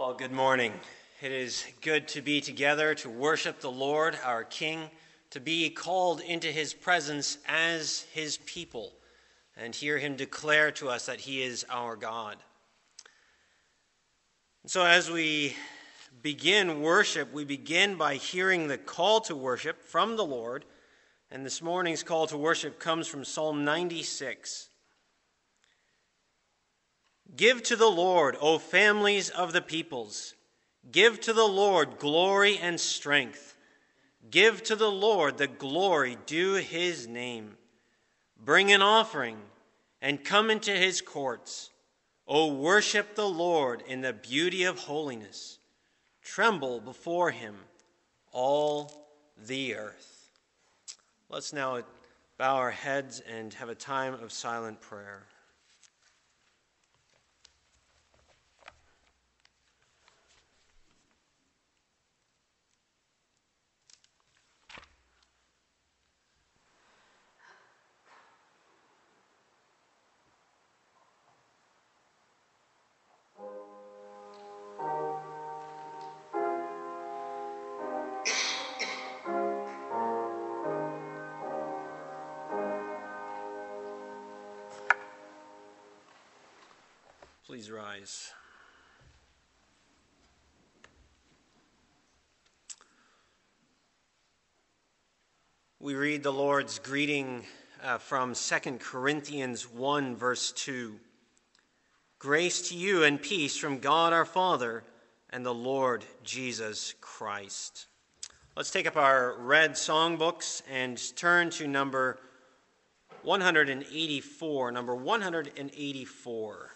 Well, good morning. It is good to be together to worship the Lord, our King, to be called into his presence as his people, and hear him declare to us that he is our God. So as we begin worship, we begin by hearing the call to worship from the Lord, and this morning's call to worship comes from Psalm 96. Give to the Lord, O families of the peoples. Give to the Lord glory and strength. Give to the Lord the glory due his name. Bring an offering and come into his courts. O worship the Lord in the beauty of holiness. Tremble before him, all the earth. Let's now bow our heads and have a time of silent prayer. Please rise. We read the Lord's greeting from 2 Corinthians 1, verse 2. Grace to you and peace from God our Father and the Lord Jesus Christ. Let's take up our red songbooks and turn to number 184. Number 184.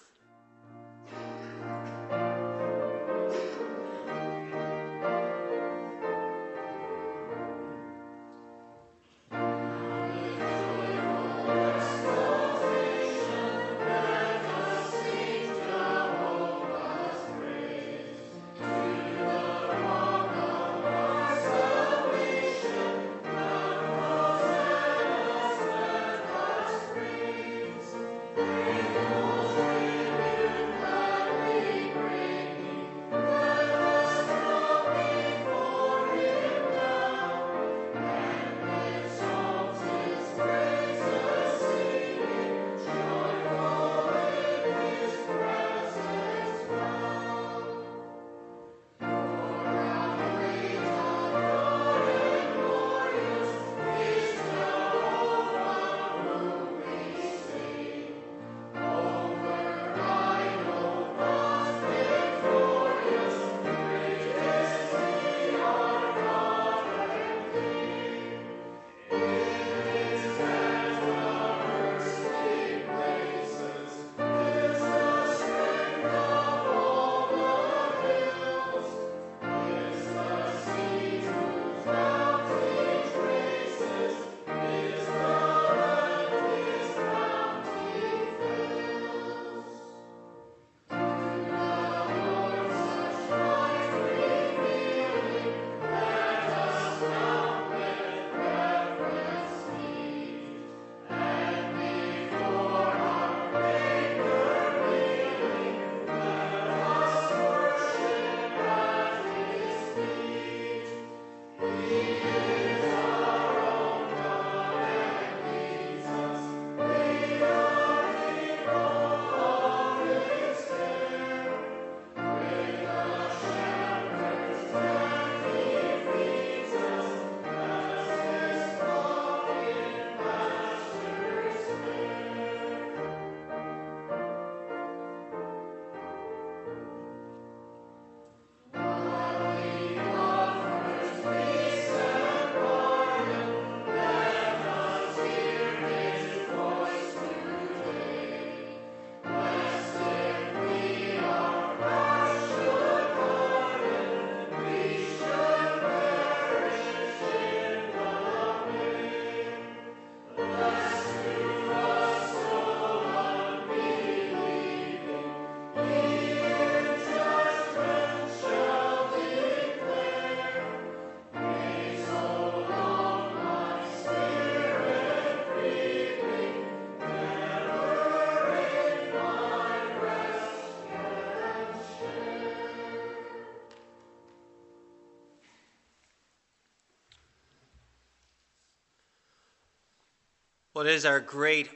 Well, it is a great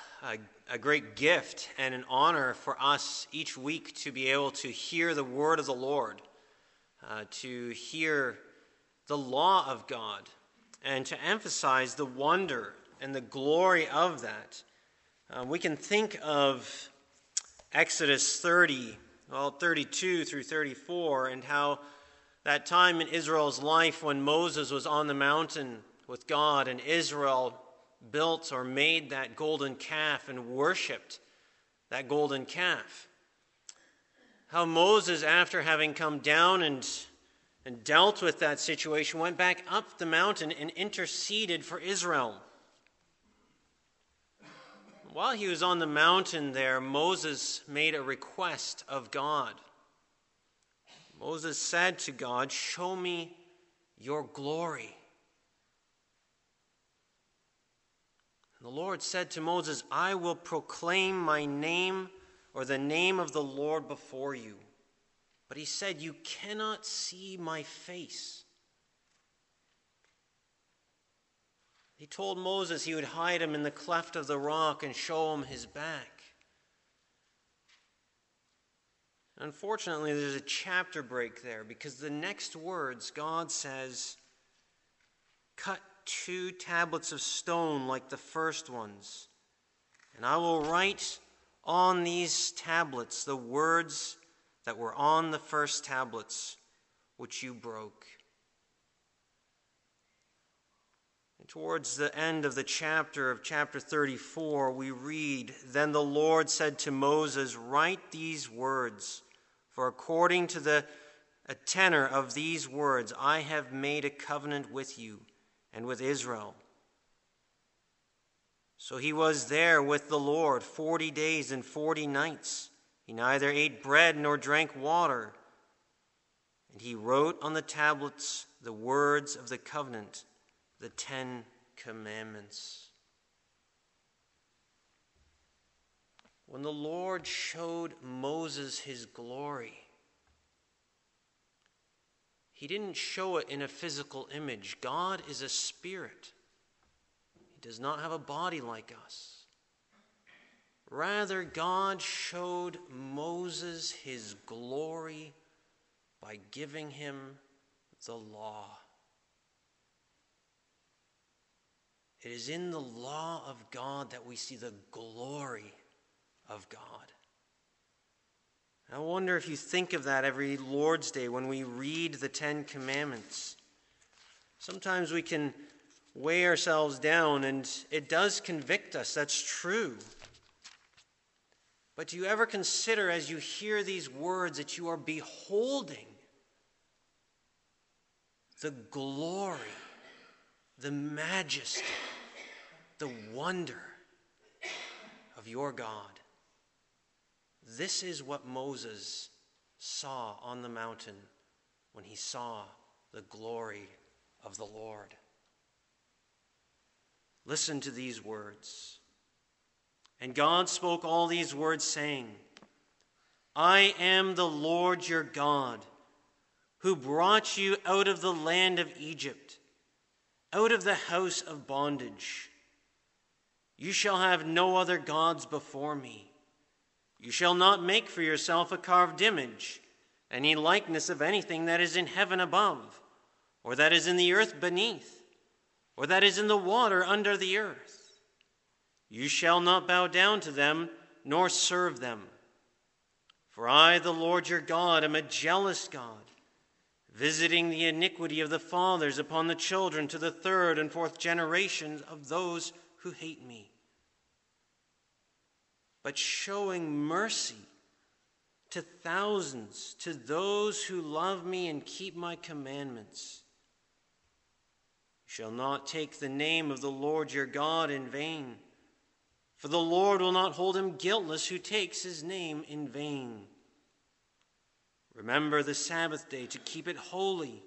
gift and an honor for us each week to be able to hear the word of the Lord, to hear the law of God, and to emphasize the wonder and the glory of that. We can think of Exodus 32 through 34, and how that time in Israel's life when Moses was on the mountain with God and Israel built or made that golden calf and worshipped that golden calf. How Moses, after having come down and dealt with that situation, went back up the mountain and interceded for Israel. While he was on the mountain there, Moses made a request of God. Moses said to God, "Show me your glory." And the Lord said to Moses, "I will proclaim my name, or the name of the Lord, before you." But he said, "You cannot see my face." He told Moses he would hide him in the cleft of the rock and show him his back. Unfortunately, there's a chapter break there, because the next words, God says, "Cut 2 tablets of stone like the first ones, and I will write on these tablets the words that were on the first tablets, which you broke." And towards the end of the chapter 34, we read, "Then the Lord said to Moses, write these words, for according to the tenor of these words, I have made a covenant with you and with Israel." So he was there with the Lord 40 days and 40 nights. He neither ate bread nor drank water. And he wrote on the tablets the words of the covenant, the 10 Commandments. When the Lord showed Moses his glory, he didn't show it in a physical image. God is a spirit. He does not have a body like us. Rather, God showed Moses his glory by giving him the law. It is in the law of God that we see the glory of God. I wonder if you think of that every Lord's Day when we read the 10 Commandments. Sometimes we can weigh ourselves down, and it does convict us. That's true. But do you ever consider, as you hear these words, that you are beholding the glory, the majesty, the wonder of your God? This is what Moses saw on the mountain when he saw the glory of the Lord. Listen to these words. "And God spoke all these words, saying, I am the Lord your God, who brought you out of the land of Egypt, out of the house of bondage. You shall have no other gods before me. You shall not make for yourself a carved image, any likeness of anything that is in heaven above, or that is in the earth beneath, or that is in the water under the earth. You shall not bow down to them, nor serve them. For I, the Lord your God, am a jealous God, visiting the iniquity of the fathers upon the children to the 3rd and 4th generations of those who hate me, but showing mercy to thousands, to those who love me and keep my commandments. You shall not take the name of the Lord your God in vain, for the Lord will not hold him guiltless who takes his name in vain. Remember the Sabbath day to keep it holy.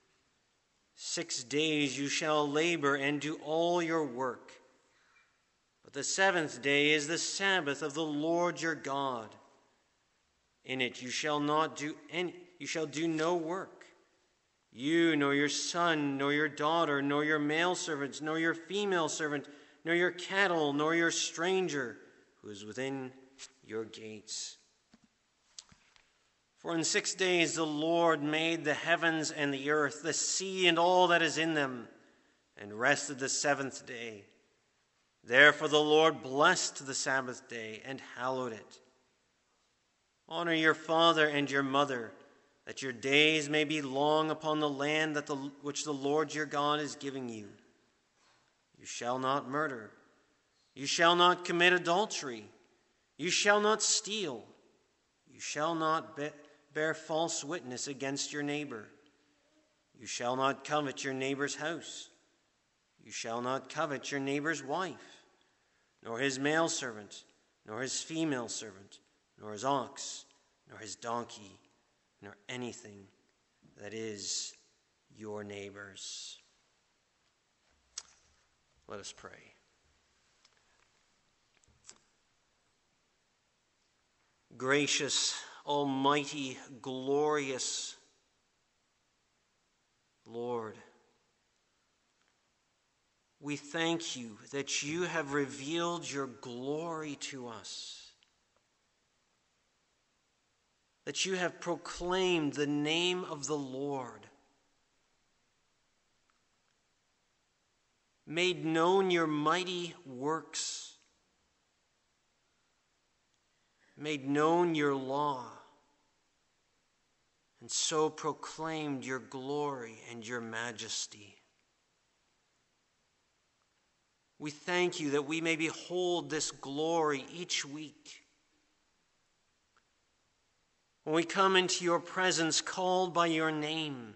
6 days you shall labor and do all your work. But the 7th day is the Sabbath of the Lord your God. In it you shall do no work. You, nor your son, nor your daughter, nor your male servant, nor your female servant, nor your cattle, nor your stranger who is within your gates. For in 6 days the Lord made the heavens and the earth, the sea and all that is in them, and rested the seventh day. Therefore the Lord blessed the Sabbath day and hallowed it. Honor your father and your mother, that your days may be long upon the land which the Lord your God is giving you. You shall not murder. You shall not commit adultery. You shall not steal. You shall not bear false witness against your neighbor. You shall not covet your neighbor's house. You shall not covet your neighbor's wife, nor his male servant, nor his female servant, nor his ox, nor his donkey, nor anything that is your neighbor's. Let us pray. Gracious, almighty, glorious Lord, we thank you that you have revealed your glory to us, that you have proclaimed the name of the Lord, made known your mighty works, made known your law, and so proclaimed your glory and your majesty. We thank you that we may behold this glory each week. When we come into your presence called by your name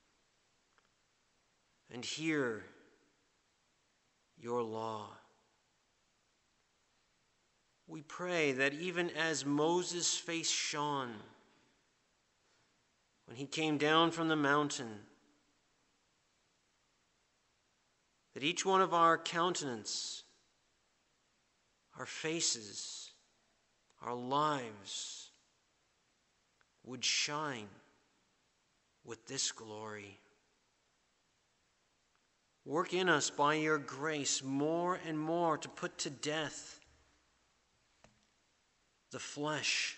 and hear your law. We pray that even as Moses' face shone when he came down from the mountain, that each one of our countenance, our faces, our lives would shine with this glory. Work in us by your grace more and more to put to death the flesh,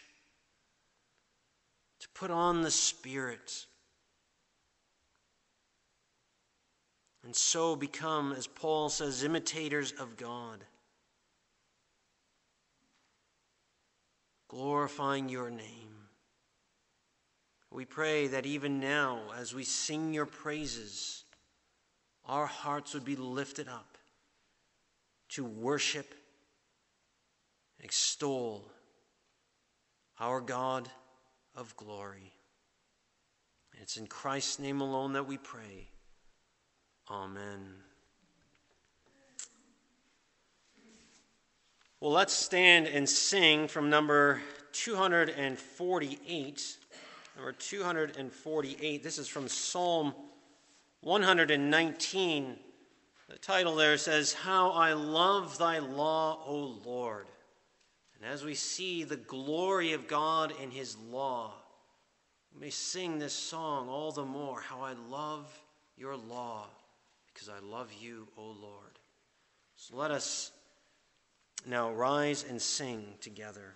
to put on the Spirit, and so become, as Paul says, imitators of God, glorifying your name. We pray that even now, as we sing your praises, our hearts would be lifted up to worship and extol our God of glory. And it's in Christ's name alone that we pray. Amen. Well, let's stand and sing from number 248. Number 248. This is from Psalm 119. The title there says, "How I Love Thy Law, O Lord." And as we see the glory of God in his law, we may sing this song all the more. How I love your law, because I love you, O Lord. So let us now rise and sing together.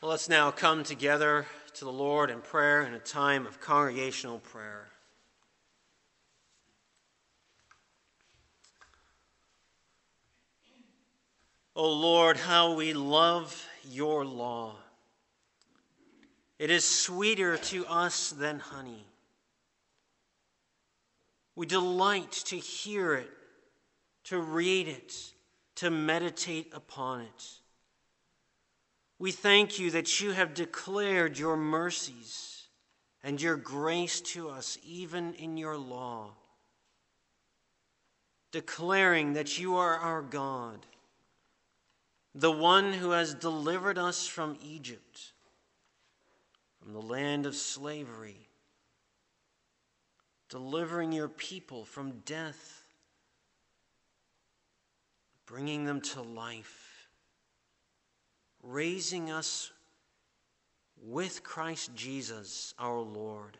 Well, let's now come together to the Lord in prayer in a time of congregational prayer. O Lord, how we love your law. It is sweeter to us than honey. We delight to hear it, to read it, to meditate upon it. We thank you that you have declared your mercies and your grace to us even in your law, declaring that you are our God, the one who has delivered us from Egypt, from the land of slavery, delivering your people from death, bringing them to life, raising us with Christ Jesus our Lord.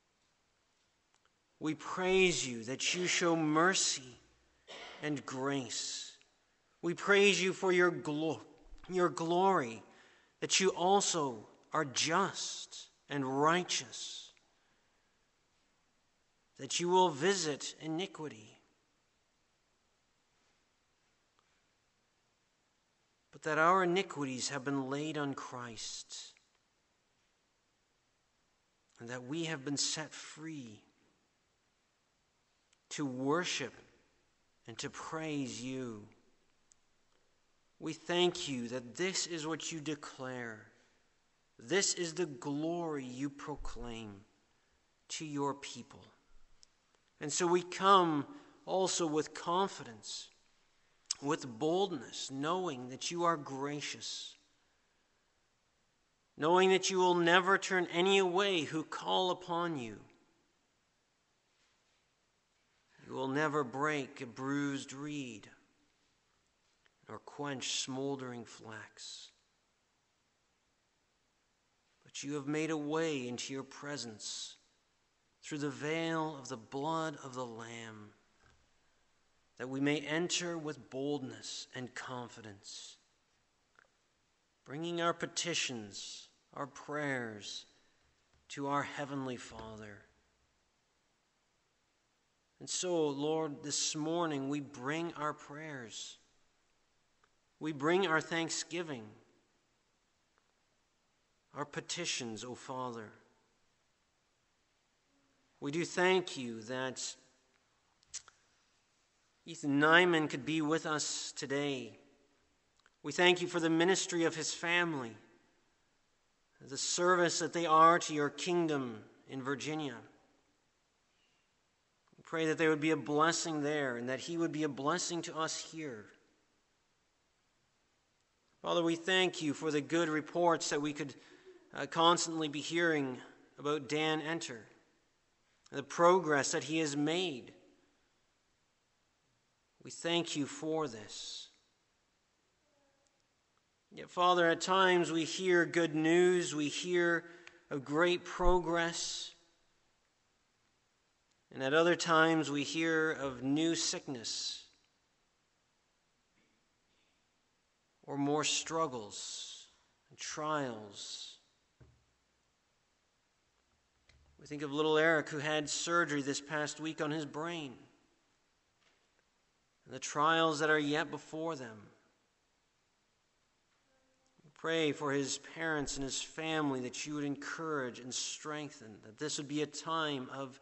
We praise you that you show mercy and grace. We praise you for your glory, that you also are just and righteous, that you will visit iniquity, but that our iniquities have been laid on Christ, and that we have been set free to worship and to praise you. We thank you that this is what you declare. This is the glory you proclaim to your people. And so we come also with confidence, with boldness, knowing that you are gracious, knowing that you will never turn any away who call upon you. You will never break a bruised reed nor quench smoldering flax. But you have made a way into your presence through the veil of the blood of the Lamb, that we may enter with boldness and confidence, bringing our petitions, our prayers to our Heavenly Father. And so, Lord, this morning we bring our prayers. We bring our thanksgiving, our petitions, O Father. We do thank you that Ethan Nyman could be with us today. We thank you for the ministry of his family, the service that they are to your kingdom in Virginia. We pray that there would be a blessing there and that he would be a blessing to us here. Father, we thank you for the good reports that we could constantly be hearing about Dan Enter, the progress that he has made. We thank you for this. Yet, Father, at times we hear good news, we hear of great progress, and at other times we hear of new sickness or more struggles and trials. We think of little Eric, who had surgery this past week on his brain, and the trials that are yet before them. We pray for his parents and his family that you would encourage and strengthen, that this would be a time of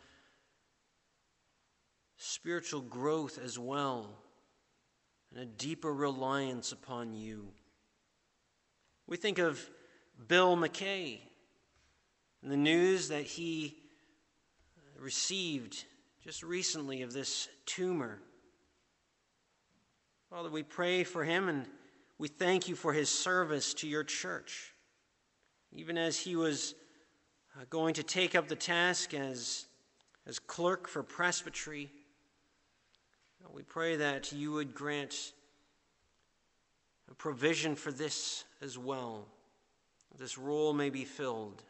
spiritual growth as well, and a deeper reliance upon you. We think of Bill McKay and the news that he received just recently of this tumor. Father, we pray for him and we thank you for his service to your church. Even as he was going to take up the task as clerk for presbytery, we pray that you would grant a provision for this as well. This role may be filled.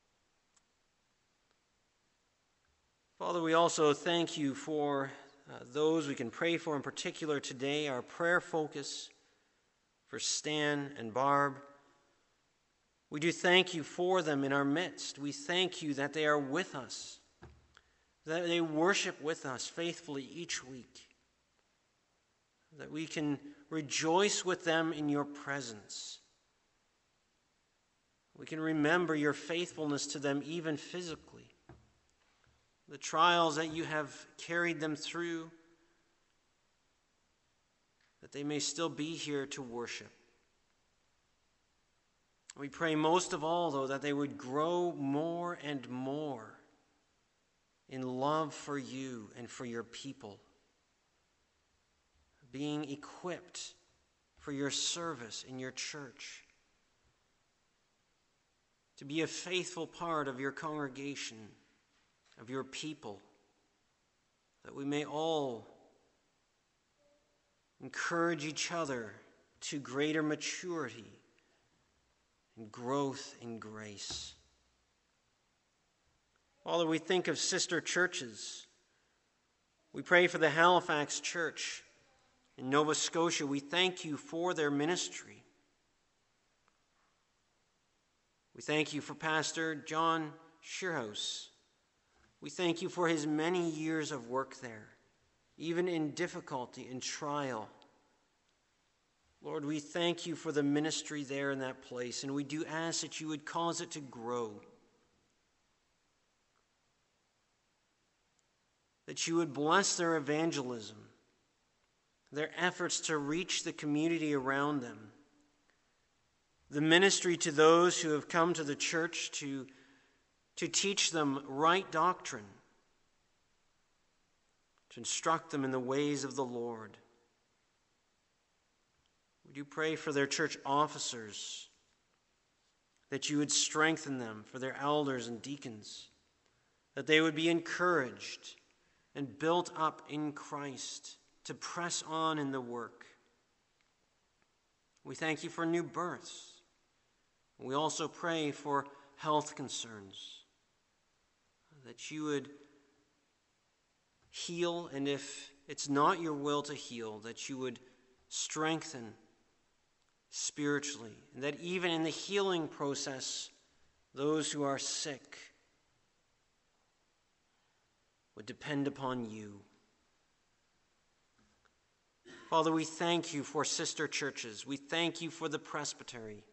Father, we also thank you for those we can pray for in particular today. Our prayer focus for Stan and Barb. We do thank you for them in our midst. We thank you that they are with us, that they worship with us faithfully each week, that we can rejoice with them in your presence. We can remember your faithfulness to them even physically, the trials that you have carried them through, that they may still be here to worship. We pray most of all, though, that they would grow more and more in love for you and for your people, being equipped for your service in your church, to be a faithful part of your congregation, of your people, that we may all encourage each other to greater maturity and growth in grace. Father, we think of sister churches. We pray for the Halifax Church in Nova Scotia. We thank you for their ministry. We thank you for Pastor John Shearhouse. We thank you for his many years of work there, even in difficulty and trial. Lord, we thank you for the ministry there in that place, and we do ask that you would cause it to grow, that you would bless their evangelism, their efforts to reach the community around them, the ministry to those who have come to the church to teach them right doctrine, to instruct them in the ways of the Lord. We do pray for their church officers, that you would strengthen them, for their elders and deacons, that they would be encouraged and built up in Christ to press on in the work. We thank you for new births. We also pray for health concerns, that you would heal, and if it's not your will to heal, that you would strengthen spiritually, and that even in the healing process, those who are sick would depend upon you. Father, we thank you for sister churches. We thank you for the presbytery,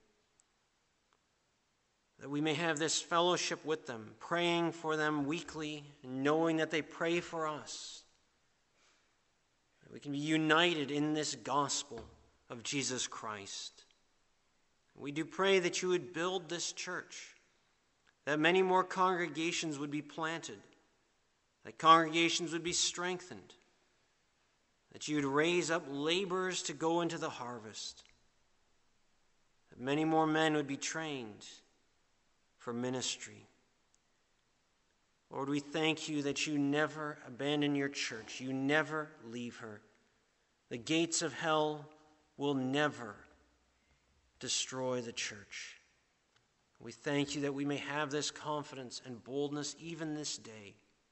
that we may have this fellowship with them, praying for them weekly, and knowing that they pray for us, that we can be united in this gospel of Jesus Christ. We do pray that you would build this church, that many more congregations would be planted, that congregations would be strengthened, that you would raise up laborers to go into the harvest, that many more men would be trained for ministry. Lord, we thank you that you never abandon your church. You never leave her. The gates of hell will never destroy the church. We thank you that we may have this confidence and boldness even this day.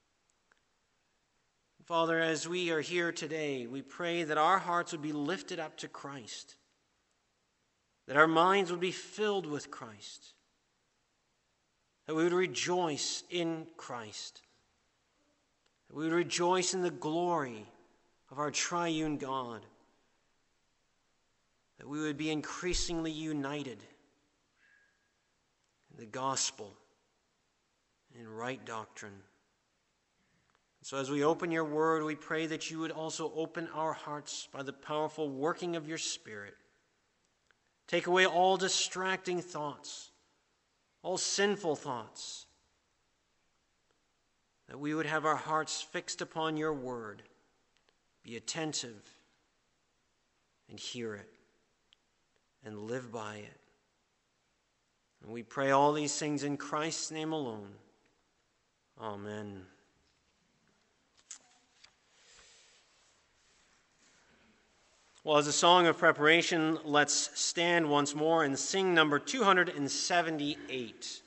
Father, as we are here today, we pray that our hearts would be lifted up to Christ, that our minds would be filled with Christ, that we would rejoice in Christ, that we would rejoice in the glory of our triune God, that we would be increasingly united in the gospel and in right doctrine. So as we open your word, we pray that you would also open our hearts by the powerful working of your Spirit. Take away all distracting thoughts, all sinful thoughts, that we would have our hearts fixed upon your word, be attentive and hear it and live by it. And we pray all these things in Christ's name alone. Amen. Well, as a song of preparation, let's stand once more and sing number 278.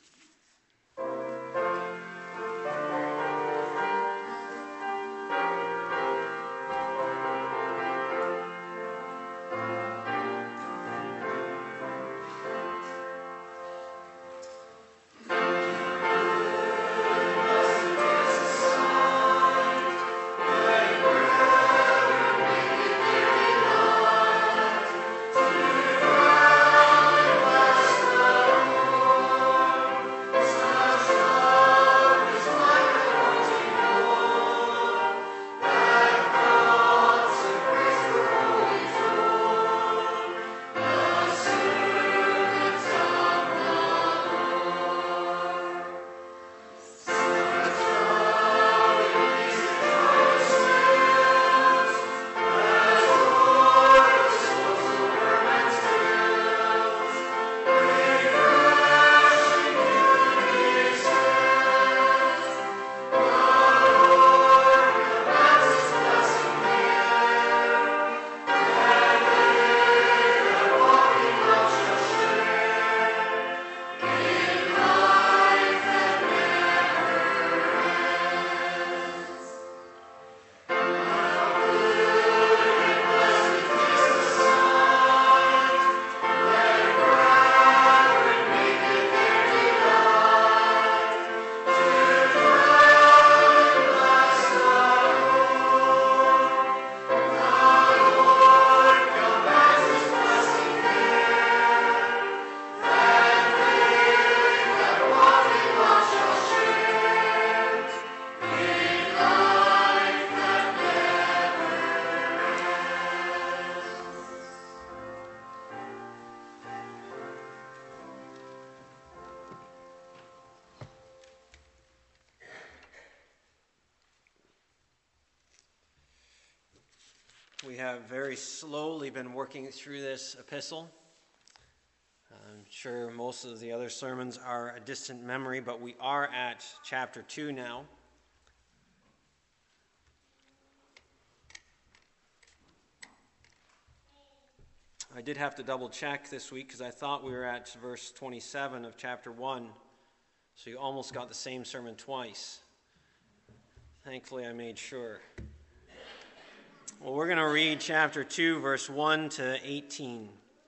have very slowly been working through this epistle. I'm sure most of the other sermons are a distant memory, but we are at chapter 2 now. I did have to double check this week because I thought we were at verse 27 of chapter 1, so you almost got the same sermon twice. Thankfully, I made sure. Well, we're going to read chapter 2, verse 1 to 18.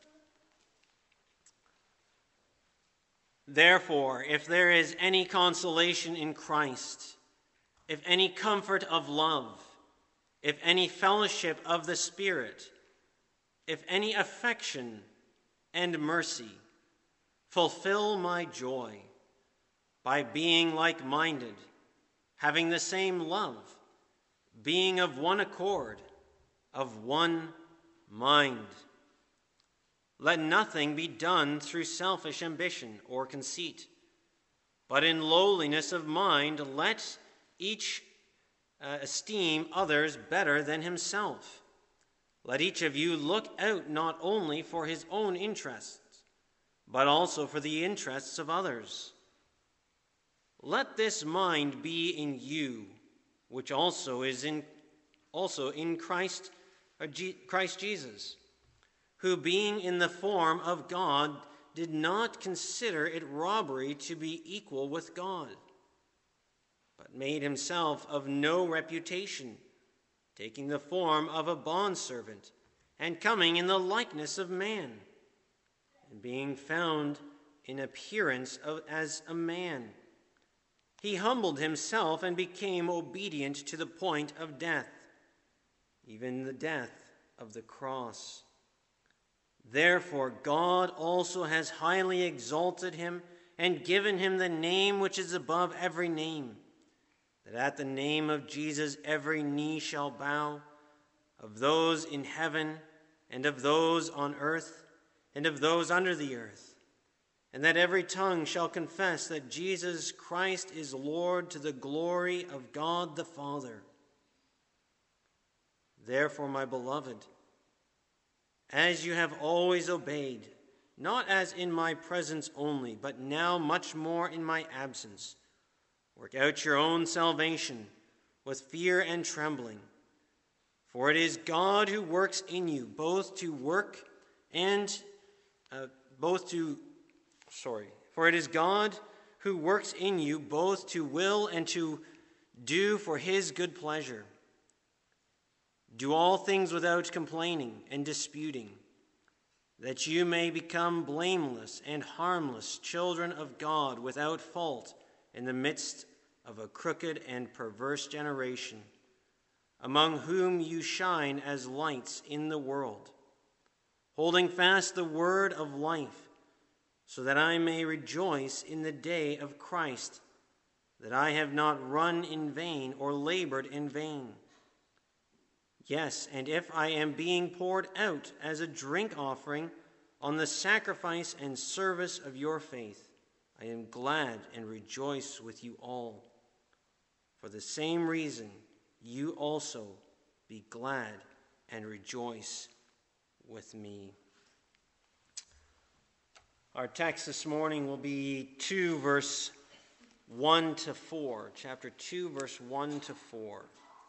Therefore, if there is any consolation in Christ, if any comfort of love, if any fellowship of the Spirit, if any affection and mercy, fulfill my joy by being like-minded, having the same love, being of one accord, of one mind. Let nothing be done through selfish ambition or conceit, but in lowliness of mind let each esteem others better than himself. Let each of you look out not only for his own interests, but also for the interests of others. Let this mind be in you, which also is in Christ Jesus, who being in the form of God did not consider it robbery to be equal with God, but made himself of no reputation, taking the form of a bondservant, and coming in the likeness of man, and being found in appearance as a man. He humbled himself and became obedient to the point of death, even the death of the cross. Therefore God also has highly exalted him and given him the name which is above every name, that at the name of Jesus every knee shall bow, of those in heaven and of those on earth and of those under the earth, and that every tongue shall confess that Jesus Christ is Lord, to the glory of God the Father. Therefore, my beloved, as you have always obeyed, not as in my presence only, but now much more in my absence, work out your own salvation with fear and trembling. For it is God who works in you both to will and to do for his good pleasure. Do all things without complaining and disputing, that you may become blameless and harmless children of God, without fault, in the midst of a crooked and perverse generation, among whom you shine as lights in the world, holding fast the word of life, so that I may rejoice in the day of Christ, that I have not run in vain or labored in vain. Yes, and if I am being poured out as a drink offering on the sacrifice and service of your faith, I am glad and rejoice with you all. For the same reason, you also be glad and rejoice with me. Our text this morning will be 2 verse 1 to 4. Chapter 2, verse 1 to 4.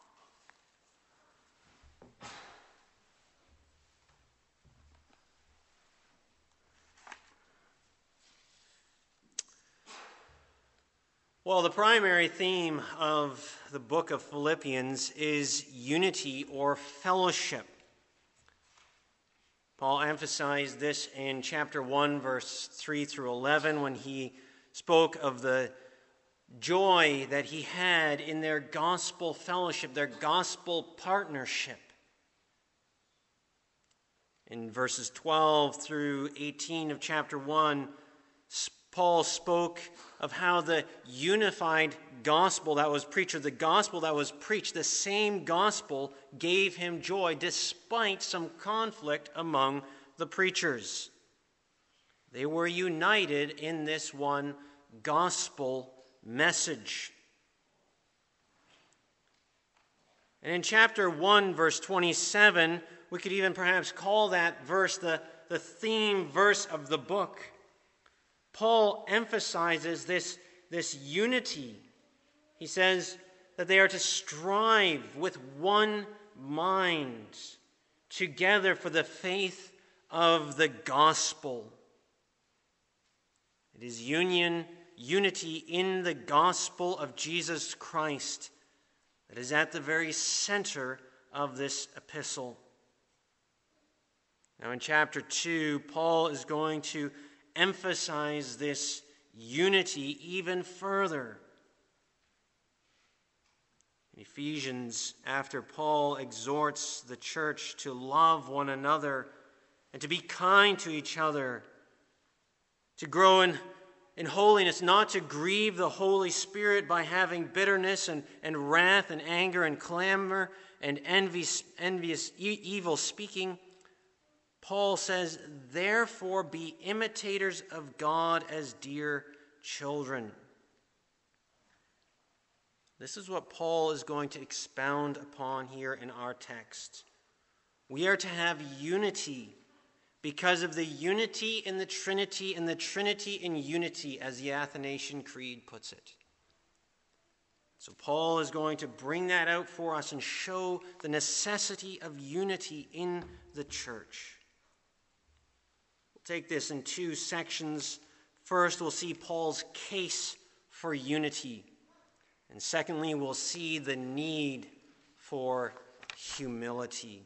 Well, the primary theme of the book of Philippians is unity or fellowship. Paul emphasized this in chapter 1, verse 3 through 11, when he spoke of the joy that he had in their gospel fellowship, their gospel partnership. In verses 12 through 18 of chapter 1, Paul spoke of how the unified gospel that was preached, or the gospel that was preached, the same gospel gave him joy despite some conflict among the preachers. They were united in this one gospel message. And in chapter 1, verse 27, we could even perhaps call that verse the theme verse of the book. Paul emphasizes this unity. He says that they are to strive with one mind together for the faith of the gospel. It is unity in the gospel of Jesus Christ that is at the very center of this epistle. Now in chapter 2, Paul is going to emphasize this unity even further. In Ephesians, after Paul exhorts the church to love one another and to be kind to each other, to grow in holiness, not to grieve the Holy Spirit by having bitterness and wrath and anger and clamor and envious evil speaking, Paul says, therefore be imitators of God as dear children. This is what Paul is going to expound upon here in our text. We are to have unity because of the unity in the Trinity and the Trinity in unity, as the Athanasian Creed puts it. So Paul is going to bring that out for us and show the necessity of unity in the church. We'll take this in two sections. First, we'll see Paul's case for unity. And secondly, we'll see the need for humility.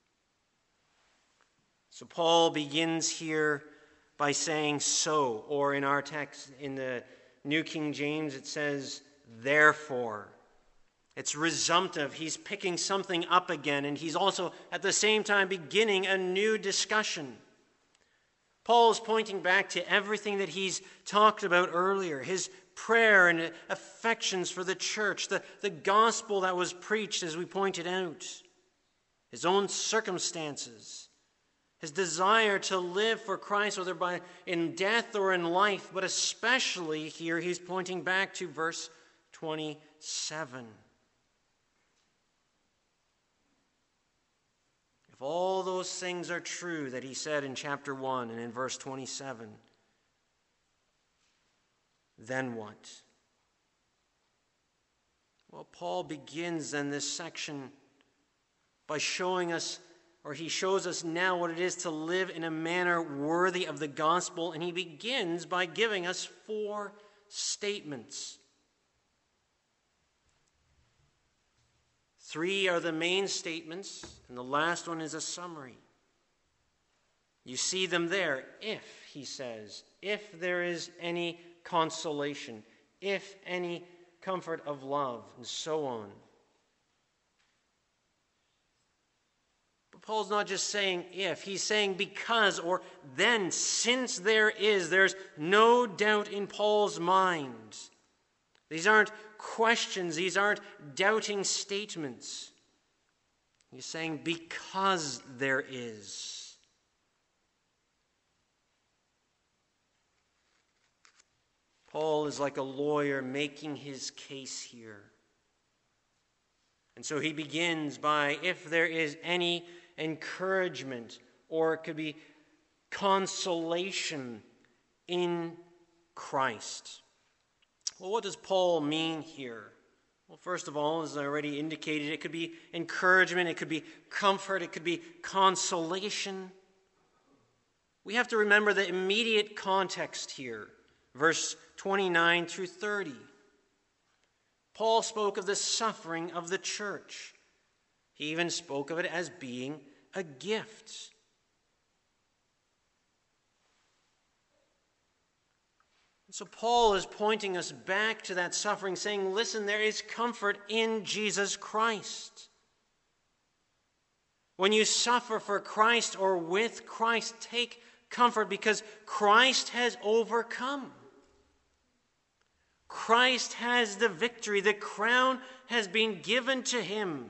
So Paul begins here by saying so, or in our text, in the New King James, it says, therefore. It's resumptive. He's picking something up again, and he's also at the same time beginning a new discussion. Paul is pointing back to everything that he's talked about earlier, his prayer and affections for the church, the gospel that was preached, as we pointed out, his own circumstances, his desire to live for Christ, whether in death or in life, but especially here he's pointing back to verse 27. If all those things are true that he said in chapter 1 and in verse 27, then what? Well, Paul begins then this section by showing us, or he shows us now what it is to live in a manner worthy of the gospel, and he begins by giving us 4 statements. 3 are the main statements, and the last one is a summary. You see them there. If, he says, if there is any consolation, if any comfort of love, and so on. But Paul's not just saying if, he's saying because, or then, since there's no doubt in Paul's mind. These aren't questions, these aren't doubting statements. He's saying because there is. Paul is like a lawyer making his case here. And so he begins by, if there is any encouragement, or it could be consolation in Christ. Well, what does Paul mean here? Well, first of all, as I already indicated, it could be encouragement, it could be comfort, it could be consolation. We have to remember the immediate context here, verse 29 through 30. Paul spoke of the suffering of the church. He even spoke of it as being a gift. So Paul is pointing us back to that suffering, saying, listen, there is comfort in Jesus Christ. When you suffer for Christ or with Christ, take comfort because Christ has overcome. Christ has the victory. The crown has been given to him.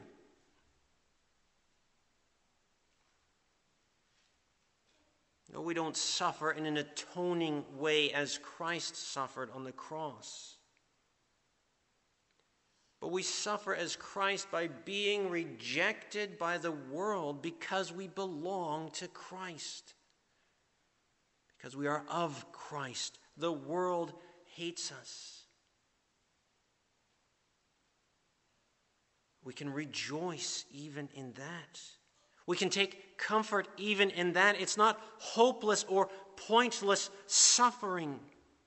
No, we don't suffer in an atoning way as Christ suffered on the cross. but we suffer as Christ by being rejected by the world because we belong to Christ. Because we are of Christ. The world hates us. We can rejoice even in that. We can take comfort even in that. It's not hopeless or pointless suffering.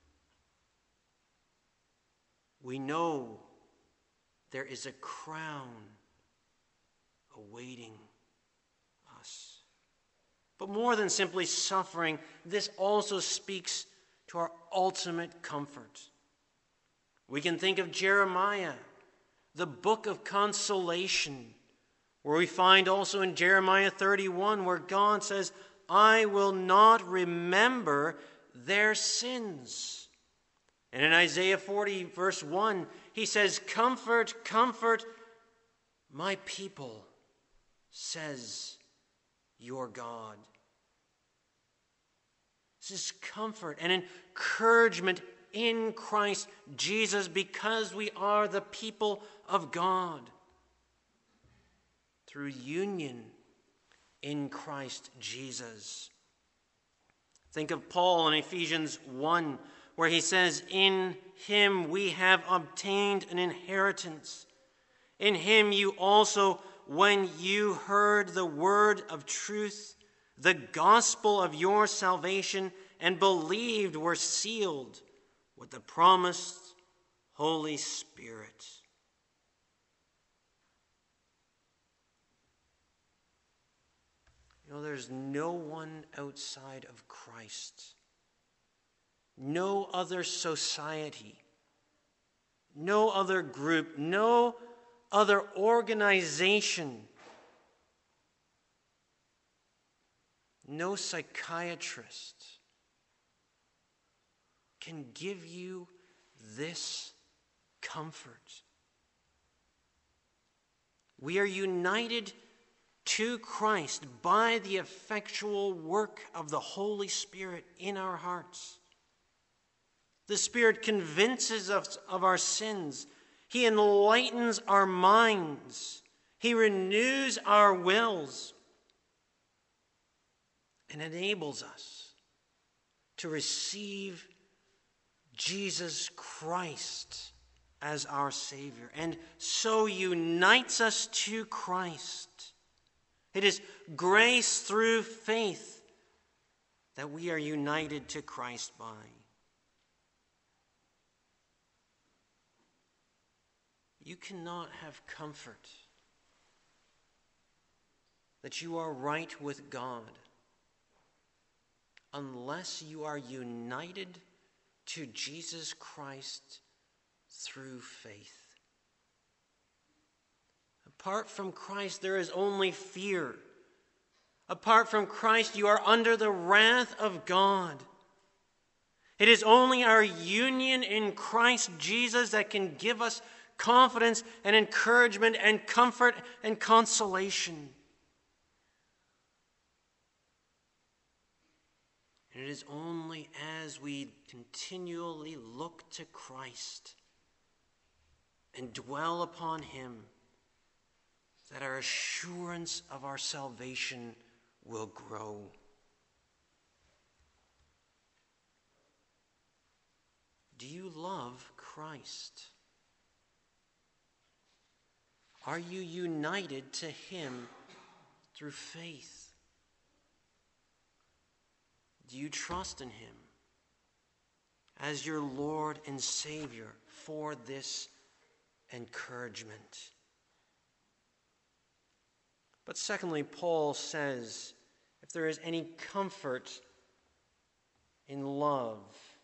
We know there is a crown awaiting us. But more than simply suffering, this also speaks to our ultimate comfort. We can think of Jeremiah, the book of consolation, where we find also in Jeremiah 31, where God says, I will not remember their sins. And in Isaiah 40, verse 1, he says, comfort, comfort my people, says your God. This is comfort and encouragement in Christ Jesus because we are the people of God through union in Christ Jesus. Think of Paul in Ephesians 1, where he says, in him we have obtained an inheritance. In him you also, when you heard the word of truth, the gospel of your salvation, and believed, were sealed with the promised Holy Spirit. You know, there's no one outside of Christ. No other society, no other group, no other organization, no psychiatrist can give you this comfort. We are united to Christ by the effectual work of the Holy Spirit in our hearts. The Spirit convinces us of our sins. He enlightens our minds. He renews our wills and enables us to receive Jesus Christ as our Savior, and so unites us to Christ. It is grace through faith that we are united to Christ by. You cannot have comfort that you are right with God unless you are united to Jesus Christ through faith. Apart from Christ, there is only fear. Apart from Christ, you are under the wrath of God. It is only our union in Christ Jesus that can give us confidence and encouragement and comfort and consolation. And it is only as we continually look to Christ and dwell upon him that our assurance of our salvation will grow. Do you love Christ? Are you united to him through faith? Do you trust in him as your Lord and Savior for this encouragement? But secondly, Paul says, if there is any comfort in love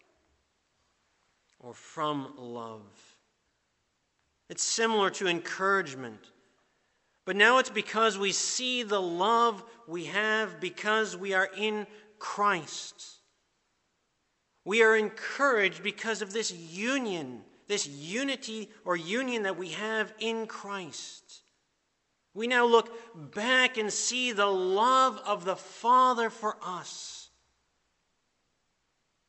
or from love, it's similar to encouragement. But now it's because we see the love we have because we are in Christ. We are encouraged because of this union, this unity or union that we have in Christ. We now look back and see the love of the Father for us.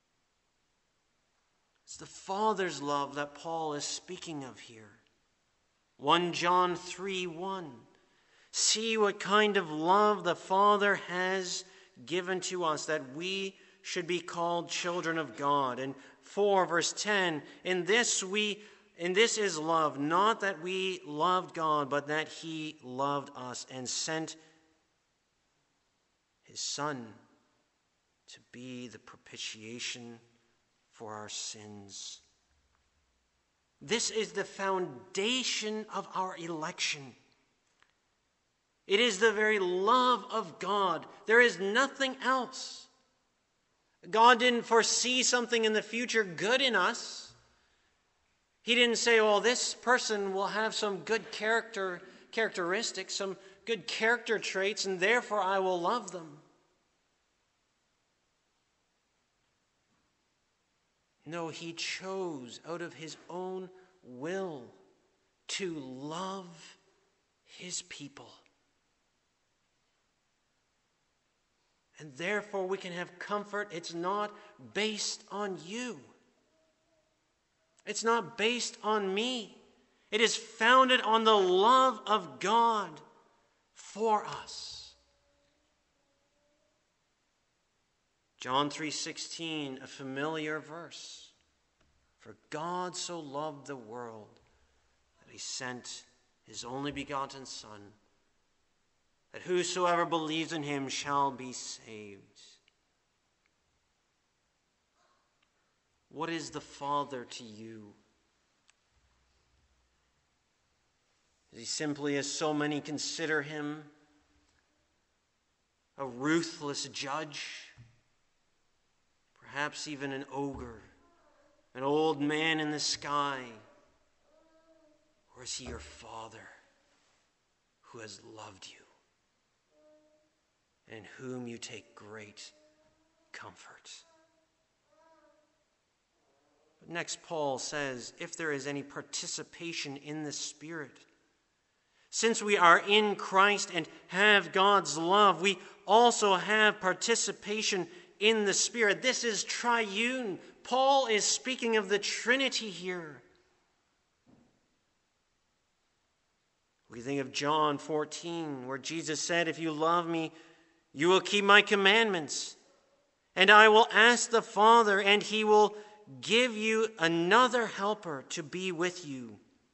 It's the Father's love that Paul is speaking of here. 1 John 3:1. See what kind of love the Father has given to us, that we should be called children of God. And 4 verse 10, in this is love, not that we loved God, but that he loved us and sent his Son to be the propitiation for our sins. This is the foundation of our election. It is the very love of God. There is nothing else. God didn't foresee something in the future good in us. He didn't say, oh, this person will have some good characteristics, some good character traits, and therefore I will love them. No, he chose out of his own will to love his people. And therefore we can have comfort. It's not based on you. It's not based on me. It is founded on the love of God for us. John 3:16, a familiar verse. For God so loved the world that he sent his only begotten Son, that whosoever believes in him shall be saved. What is the Father to you? Is he simply, as so many consider him, a ruthless judge? Perhaps even an ogre, an old man in the sky? Or is he your Father who has loved you and in whom you take great comfort? But next, Paul says, if there is any participation in the Spirit, since we are in Christ and have God's love, we also have participation in the Spirit. This is triune. Paul is speaking of the Trinity here. We think of John 14, where Jesus said, if you love me, you will keep my commandments. And I will ask the Father, and he will give you another helper to be with you.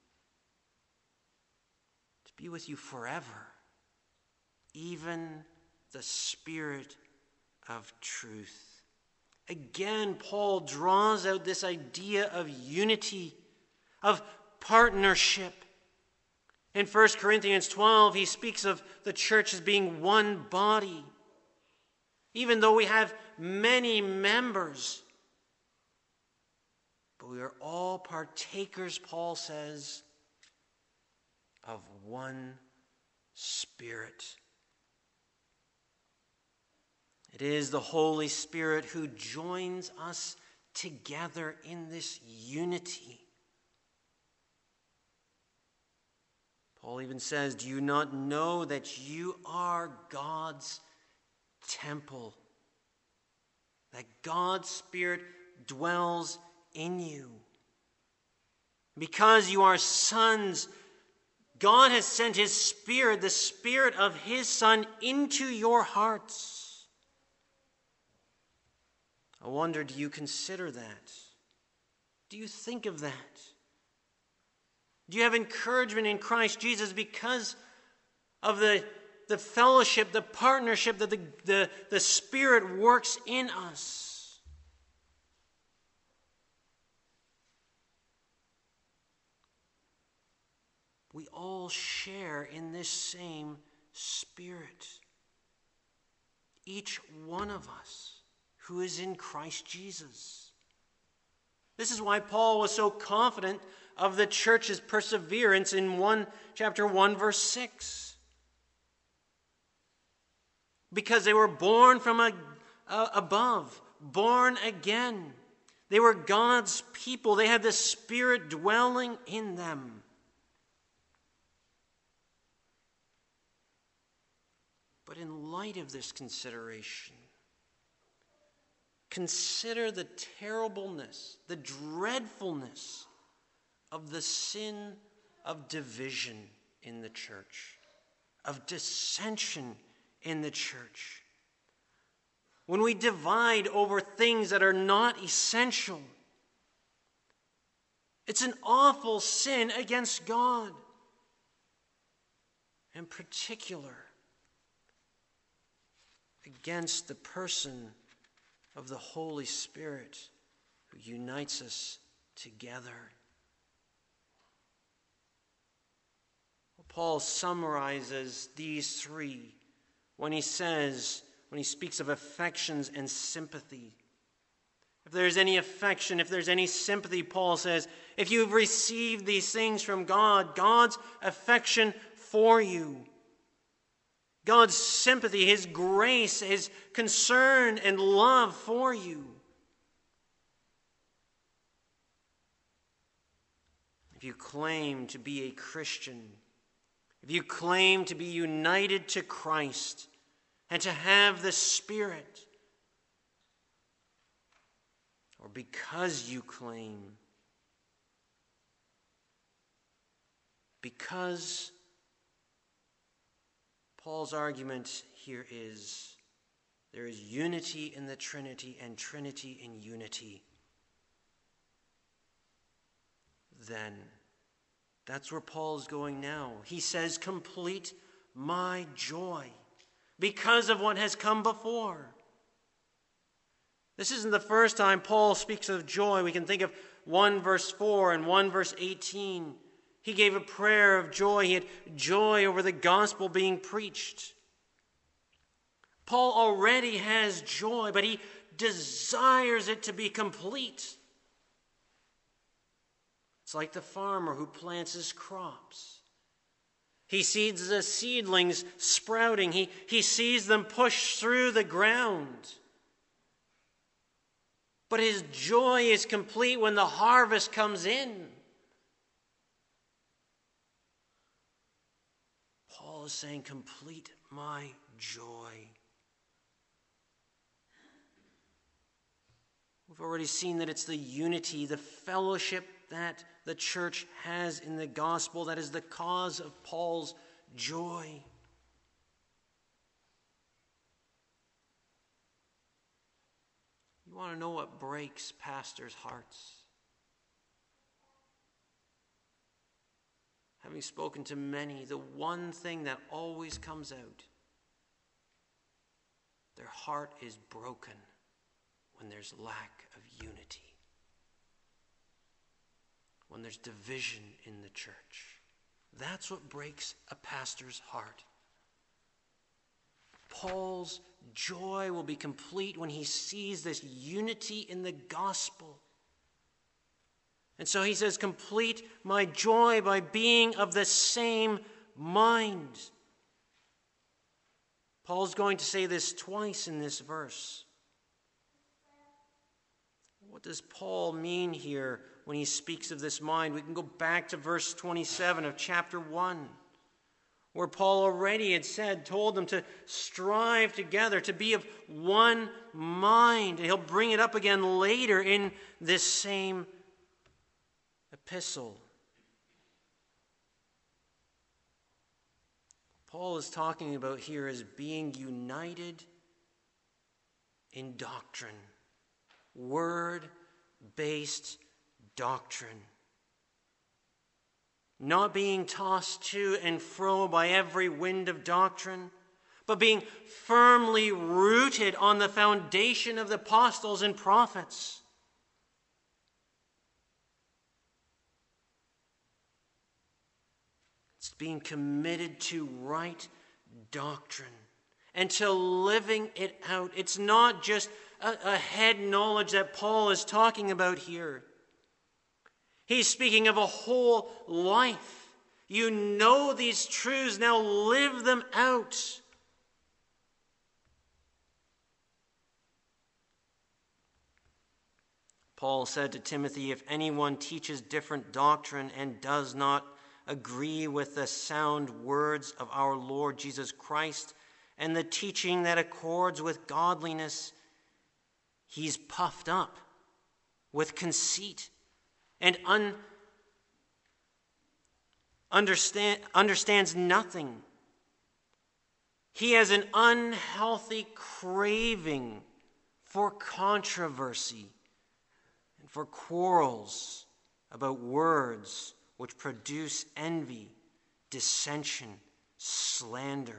To be with you forever. Even the Spirit of truth. Again, Paul draws out this idea of unity, of partnership. In 1 Corinthians 12, he speaks of the church as being one body. Even though we have many members, but we are all partakers, Paul says, of one Spirit. It is the Holy Spirit who joins us together in this unity. Paul even says, do you not know that you are God's temple? That God's Spirit dwells in you. Because you are sons, God has sent his Spirit, the Spirit of his Son, into your hearts. I wonder, do you consider that? Do you think of that? Do you have encouragement in Christ Jesus because of the fellowship, the partnership that the Spirit works in us? We all share in this same Spirit. Each one of us who is in Christ Jesus. This is why Paul was so confident of the church's perseverance in chapter 1, verse 6. Because they were born from above, born again. They were God's people. They had the Spirit dwelling in them. But in light of this consideration, consider the terribleness, the dreadfulness of the sin of division in the church, of dissension in the church. When we divide over things that are not essential, it's an awful sin against God. In particular, against the person of the Holy Spirit who unites us together. Well, Paul summarizes these three when he speaks of affections and sympathy. If there's any affection, if there's any sympathy, Paul says, if you've received these things from God, God's affection for you, God's sympathy, His grace, His concern and love for you. If you claim to be a Christian, if you claim to be united to Christ and to have the Spirit, or because you claim, because Paul's argument here is there is unity in the Trinity and Trinity in unity, then that's where Paul's going now. He says, complete my joy because of what has come before. This isn't the first time Paul speaks of joy. We can think of 1 verse 4 and 1 verse 18. He gave a prayer of joy. He had joy over the gospel being preached. Paul already has joy, but he desires it to be complete. It's like the farmer who plants his crops. He sees the seedlings sprouting. He sees them push through the ground. But his joy is complete when the harvest comes in. Paul is saying, complete my joy. We've already seen that it's the unity, the fellowship that the church has in the gospel that is the cause of Paul's joy. You want to know what breaks pastors' hearts? Having spoken to many, the one thing that always comes out, their heart is broken when there's lack of unity, when there's division in the church. That's what breaks a pastor's heart. Paul's joy will be complete when he sees this unity in the gospel. And so he says, complete my joy by being of the same mind. Paul's going to say this twice in this verse. What does Paul mean here when he speaks of this mind? We can go back to verse 27 of chapter 1, where Paul already had told them to strive together, to be of one mind. And he'll bring it up again later in this same epistle. Paul is talking about here as being united in doctrine, word-based doctrine. Not being tossed to and fro by every wind of doctrine, but being firmly rooted on the foundation of the apostles and prophets. It's being committed to right doctrine and to living it out. It's not just a head knowledge that Paul is talking about here. He's speaking of a whole life. You know these truths, now live them out. Paul said to Timothy, if anyone teaches different doctrine and does not agree with the sound words of our Lord Jesus Christ and the teaching that accords with godliness, he's puffed up with conceit and understands nothing. He has an unhealthy craving for controversy and for quarrels about words which produce envy, dissension, slander,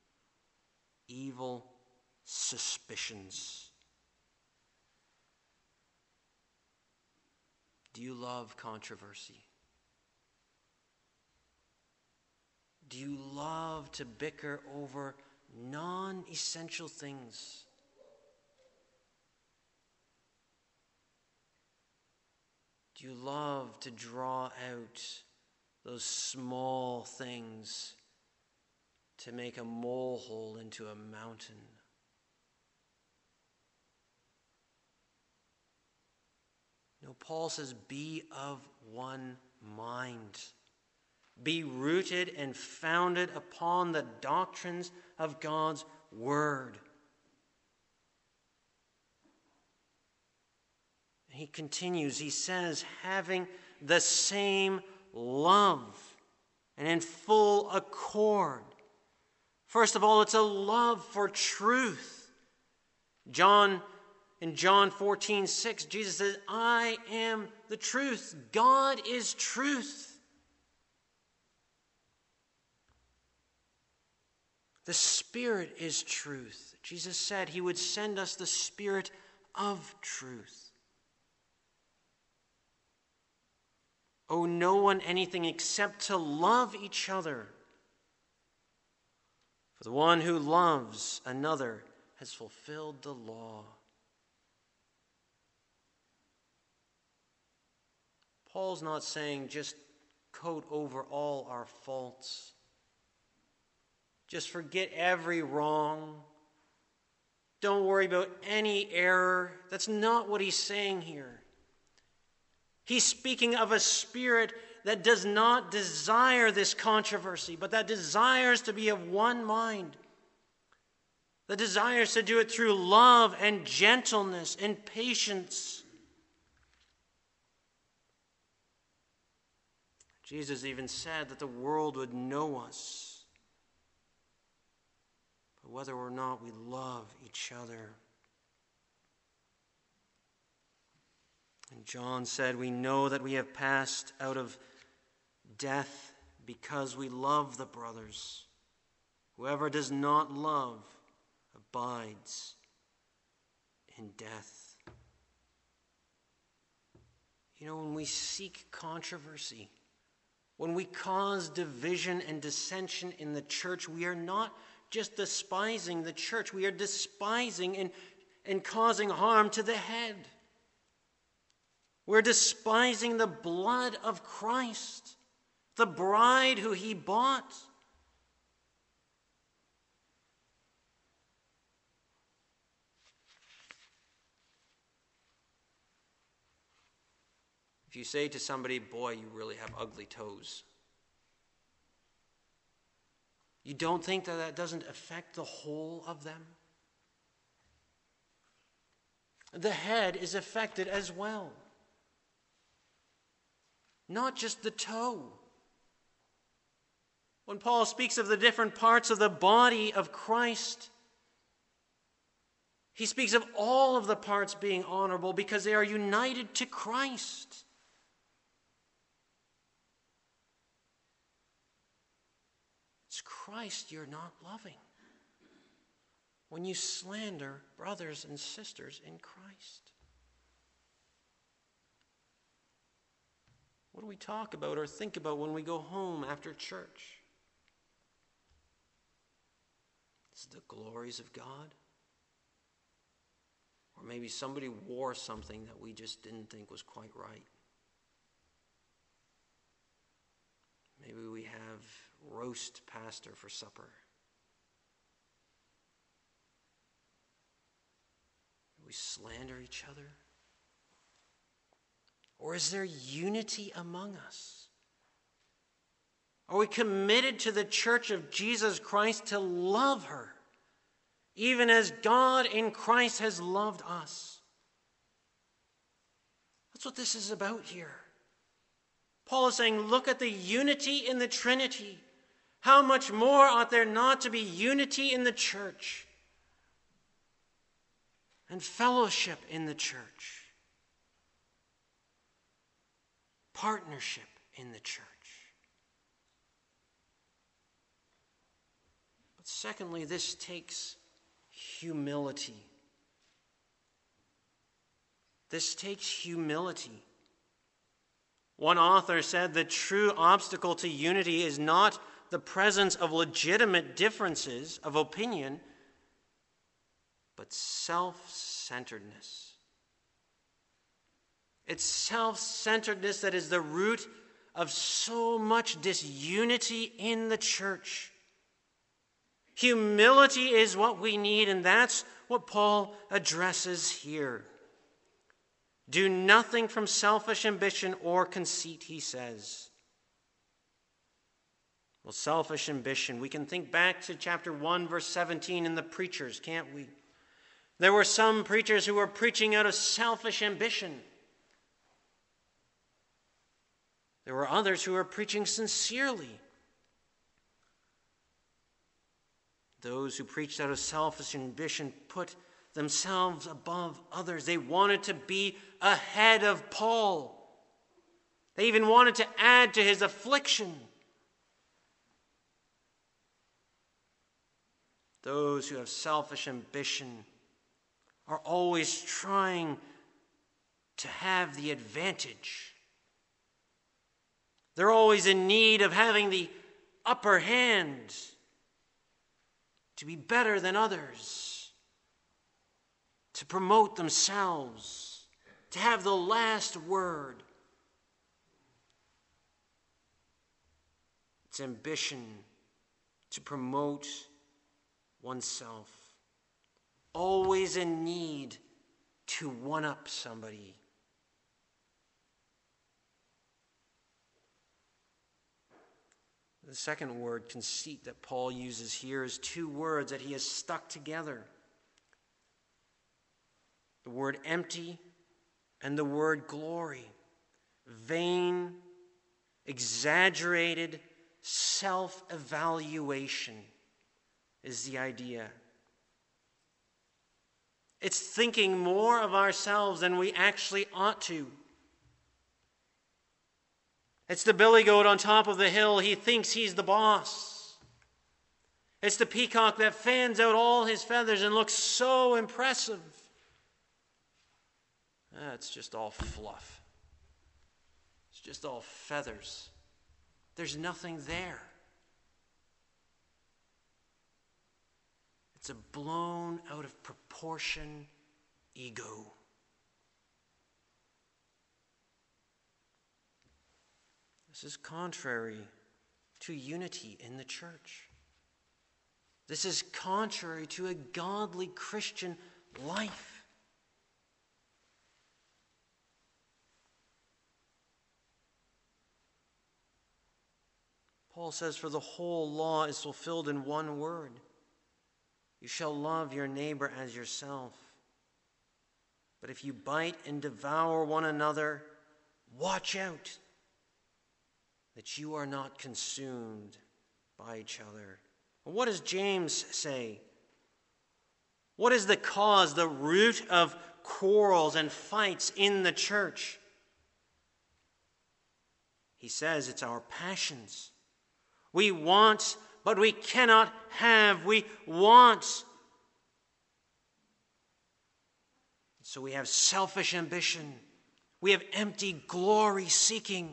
evil suspicions. Do you love controversy? Do you love to bicker over non-essential things? Do you love to draw out those small things to make a molehill into a mountain? No, Paul says, be of one mind. Be rooted and founded upon the doctrines of God's word. He continues, he says, having the same love and in full accord. First of all, it's a love for truth. In John 14:6, Jesus says, I am the truth. God is truth. The Spirit is truth. Jesus said he would send us the Spirit of truth. Owe no one anything except to love each other. For the one who loves another has fulfilled the law. Paul's not saying just coat over all our faults. Just forget every wrong. Don't worry about any error. That's not what he's saying here. He's speaking of a spirit that does not desire this controversy, but that desires to be of one mind. That desires to do it through love and gentleness and patience. Jesus even said that the world would know us whether or not we love each other. And John said, we know that we have passed out of death because we love the brothers. Whoever does not love abides in death. You know, when we seek controversy, when we cause division and dissension in the church, we are not just despising the church. We are despising and causing harm to the head. We're despising the blood of Christ, the bride who he bought. If you say to somebody, boy, you really have ugly toes, you don't think that doesn't affect the whole of them? The head is affected as well. Not just the toe. When Paul speaks of the different parts of the body of Christ, he speaks of all of the parts being honorable because they are united to Christ. It's Christ you're not loving when you slander brothers and sisters in Christ. What do we talk about or think about when we go home after church? It's the glories of God. Or maybe somebody wore something that we just didn't think was quite right. Maybe we have roast pastor for supper. We slander each other. Or is there unity among us? Are we committed to the church of Jesus Christ to love her, even as God in Christ has loved us? That's what this is about here. Paul is saying, look at the unity in the Trinity. How much more ought there not to be unity in the church and fellowship in the church, partnership in the church. But secondly, this takes humility. This takes humility. One author said the true obstacle to unity is not the presence of legitimate differences of opinion, but self-centeredness. It's self-centeredness that is the root of so much disunity in the church. Humility is what we need, and that's what Paul addresses here. Do nothing from selfish ambition or conceit, he says. Well, selfish ambition, we can think back to chapter 1, verse 17 in the preachers, can't we? There were some preachers who were preaching out of selfish ambition. There were others who were preaching sincerely. Those who preached out of selfish ambition put themselves above others. They wanted to be ahead of Paul. They even wanted to add to his affliction. Those who have selfish ambition are always trying to have the advantage. They're always in need of having the upper hand, to be better than others, to promote themselves, to have the last word. It's ambition to promote oneself, always in need to one-up somebody. The second word, conceit, that Paul uses here is two words that he has stuck together. The word empty and the word glory. Vain, exaggerated self-evaluation is the idea. It's thinking more of ourselves than we actually ought to. It's the billy goat on top of the hill. He thinks he's the boss. It's the peacock that fans out all his feathers and looks so impressive. It's just all fluff. It's just all feathers. There's nothing there. It's a blown out of proportion ego. This is contrary to unity in the church. This is contrary to a godly Christian life. Paul says, for the whole law is fulfilled in one word. You shall love your neighbor as yourself. But if you bite and devour one another, watch out that you are not consumed by each other. What does James say? What is the cause, the root of quarrels and fights in the church? He says it's our passions. We want, but we cannot have. We want. So we have selfish ambition. We have empty glory seeking.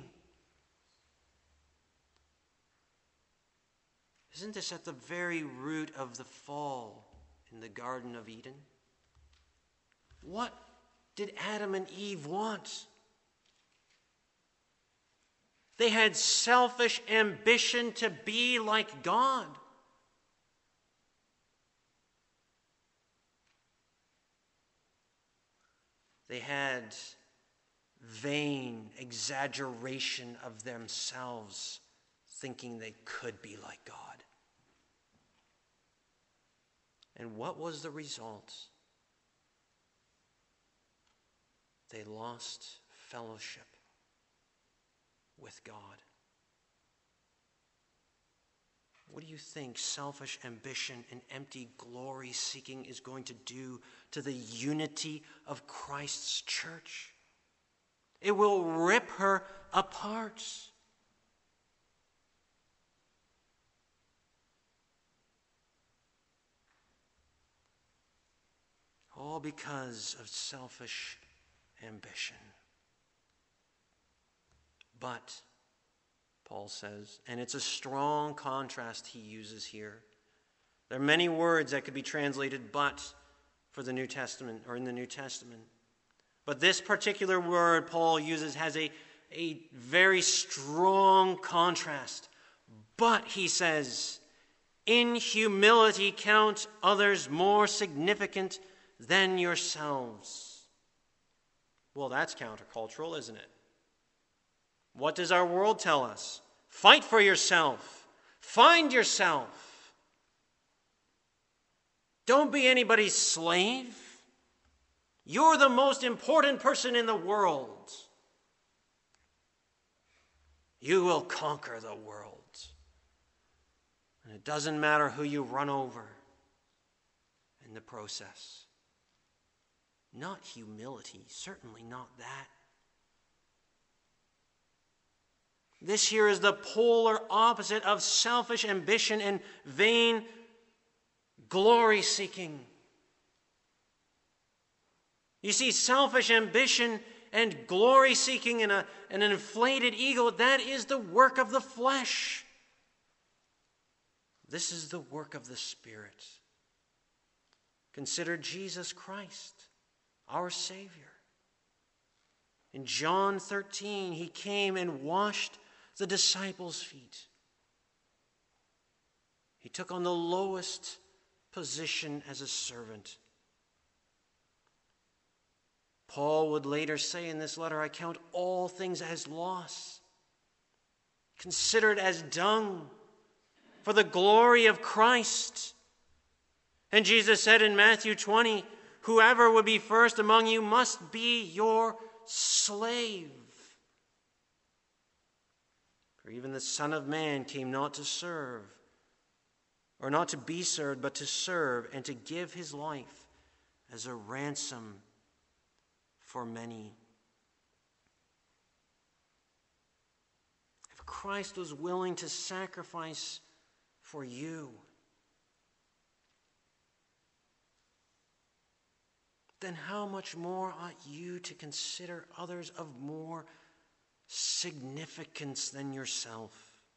Isn't this at the very root of the fall in the Garden of Eden? What did Adam and Eve want? They had selfish ambition to be like God. They had vain exaggeration of themselves, thinking they could be like God. And what was the result? They lost fellowship with God. What do you think selfish ambition and empty glory seeking is going to do to the unity of Christ's church? It will rip her apart. All because of selfish ambition. But, Paul says, and it's a strong contrast he uses here. There are many words that could be translated but for the New Testament or in the New Testament. But this particular word Paul uses has a very strong contrast. But, he says, in humility count others more significant than yourselves. Well, that's countercultural, isn't it? What does our world tell us? Fight for yourself. Find yourself. Don't be anybody's slave. You're the most important person in the world. You will conquer the world. And it doesn't matter who you run over in the process. Not humility, certainly not that. This here is the polar opposite of selfish ambition and vain glory-seeking. You see, selfish ambition and glory-seeking and an inflated ego, that is the work of the flesh. This is the work of the Spirit. Consider Jesus Christ, our Savior. In John 13, he came and washed the disciples' feet. He took on the lowest position as a servant. Paul would later say in this letter, I count all things as loss, consider it as dung for the glory of Christ. And Jesus said in Matthew 20, whoever would be first among you must be your slave. For even the Son of Man came not to serve, or not to be served, but to serve and to give his life as a ransom for many. If Christ was willing to sacrifice for you, then how much more ought you to consider others of more significance than yourself?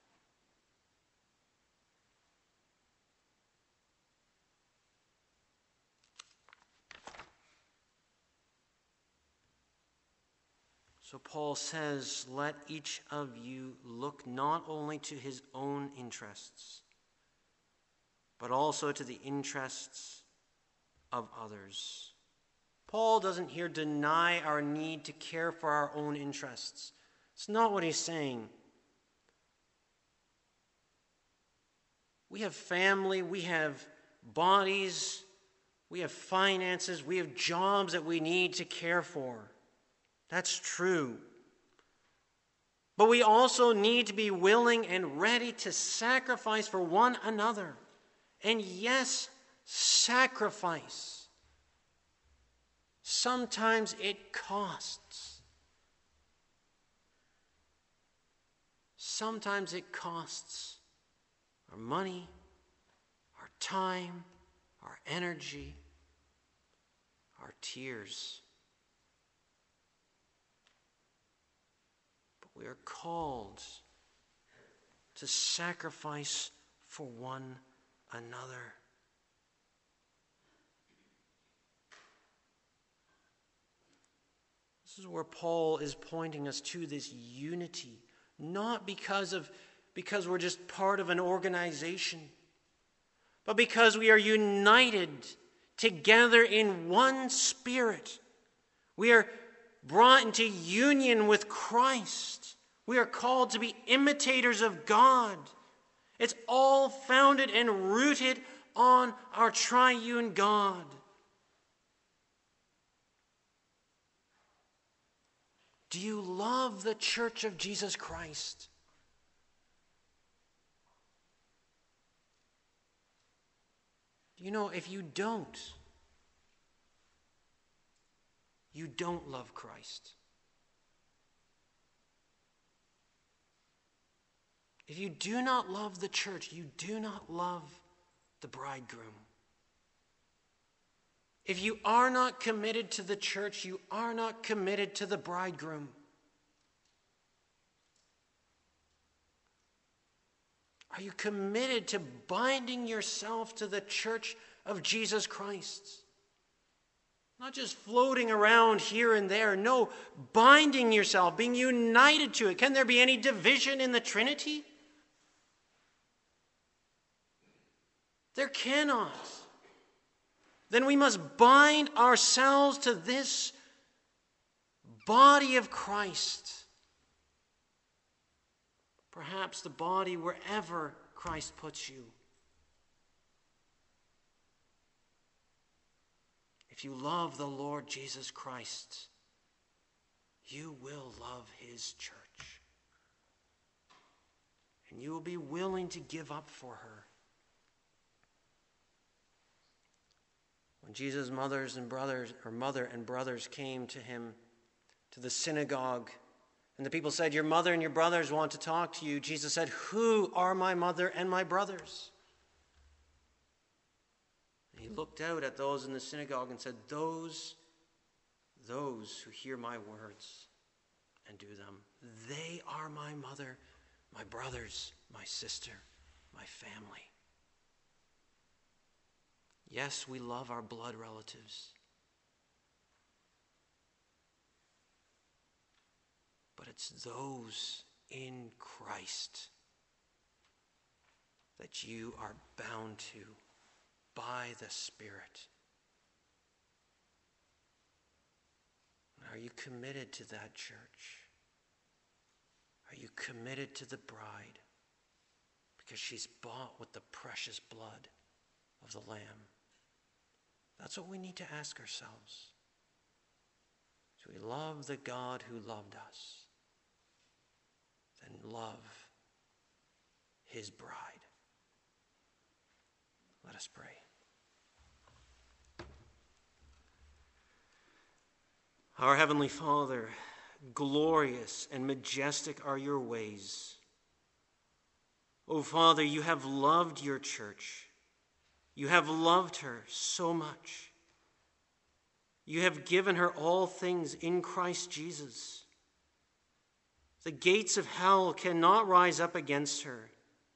So Paul says, let each of you look not only to his own interests, but also to the interests of others. Paul doesn't here deny our need to care for our own interests. It's not what he's saying. We have family, we have bodies, we have finances, we have jobs that we need to care for. That's true. But we also need to be willing and ready to sacrifice for one another. And yes, sacrifice. Sometimes it costs. Sometimes it costs our money, our time, our energy, our tears. But we are called to sacrifice for one another. This is where Paul is pointing us to this unity, not because we're just part of an organization, but because we are united together in one spirit. We are brought into union with Christ. We are called to be imitators of God. It's all founded and rooted on our triune God. Do you love the church of Jesus Christ? You know, if you don't love Christ. If you do not love the church, you do not love the bridegroom. If you are not committed to the church, you are not committed to the bridegroom. Are you committed to binding yourself to the church of Jesus Christ? Not just floating around here and there. No, binding yourself, being united to it. Can there be any division in the Trinity? There cannot. Then we must bind ourselves to this body of Christ. Perhaps the body wherever Christ puts you. If you love the Lord Jesus Christ, you will love his church. And you will be willing to give up for her. When Jesus' mother and brothers came to him to the synagogue, and the people said, "Your mother and your brothers want to talk to you," Jesus said, "Who are my mother and my brothers?" And he looked out at those in the synagogue and said, those who hear my words and do them, they are my mother, my brothers, my sister, my family. Yes, we love our blood relatives. But it's those in Christ that you are bound to by the Spirit. Are you committed to that church? Are you committed to the bride? Because she's bought with the precious blood of the Lamb. That's what we need to ask ourselves. Do we love the God who loved us? Then love his bride. Let us pray. Our Heavenly Father, glorious and majestic are your ways. O Father, you have loved your church. You have loved her so much. You have given her all things in Christ Jesus. The gates of hell cannot rise up against her.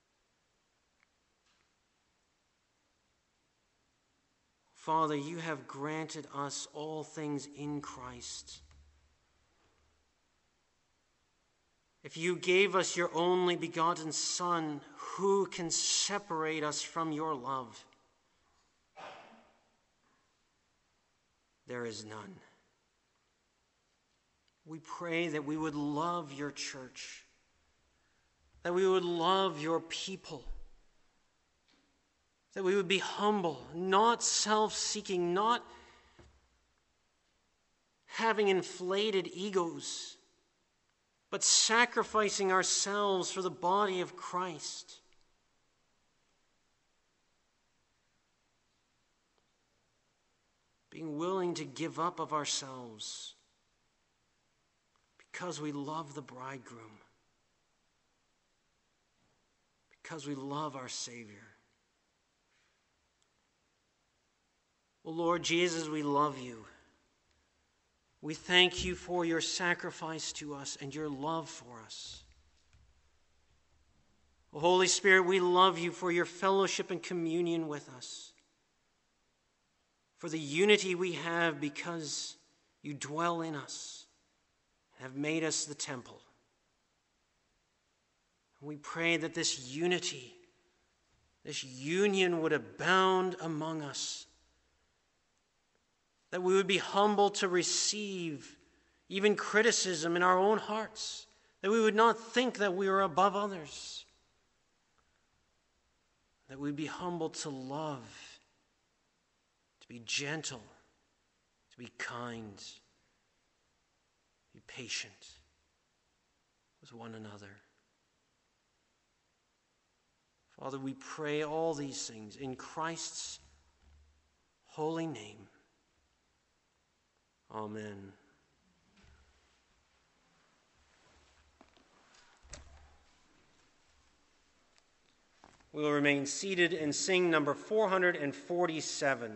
Father, you have granted us all things in Christ. If you gave us your only begotten Son, who can separate us from your love? There is none. We pray that we would love your church, that we would love your people, that we would be humble, not self-seeking, not having inflated egos, but sacrificing ourselves for the body of Christ. Being willing to give up of ourselves because we love the bridegroom, because we love our Savior. Oh Lord Jesus, we love you. We thank you for your sacrifice to us and your love for us. Oh, Holy Spirit, we love you for your fellowship and communion with us, for the unity we have because you dwell in us and have made us the temple. And we pray that this unity, this union would abound among us, that we would be humble to receive even criticism in our own hearts, that we would not think that we are above others, that we would be humble to love, to be gentle, to be kind, to be patient with one another. Father, we pray all these things in Christ's holy name. Amen. We will remain seated and sing number 447.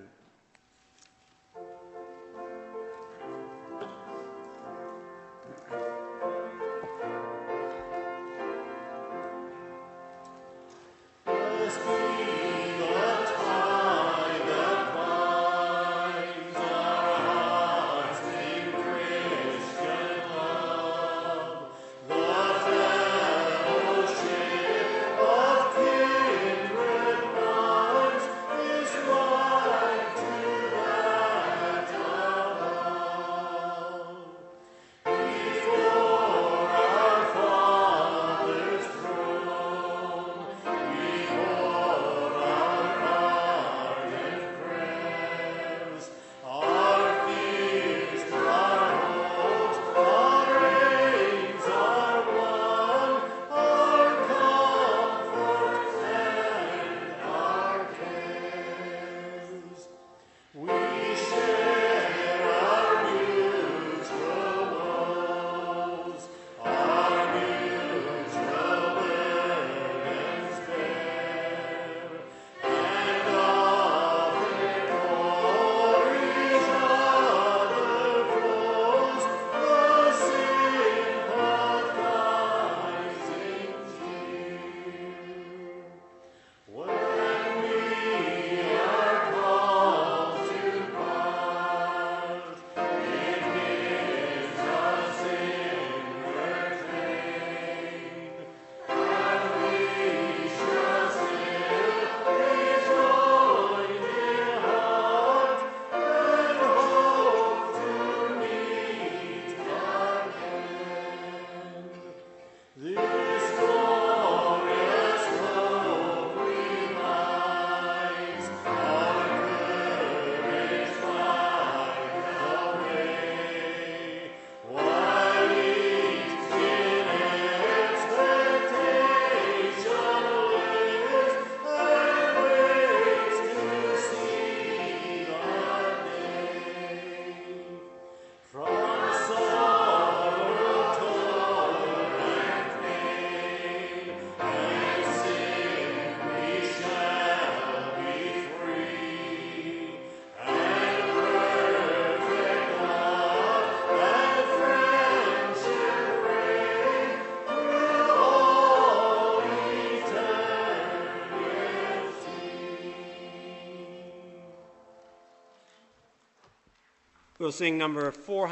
We'll sing number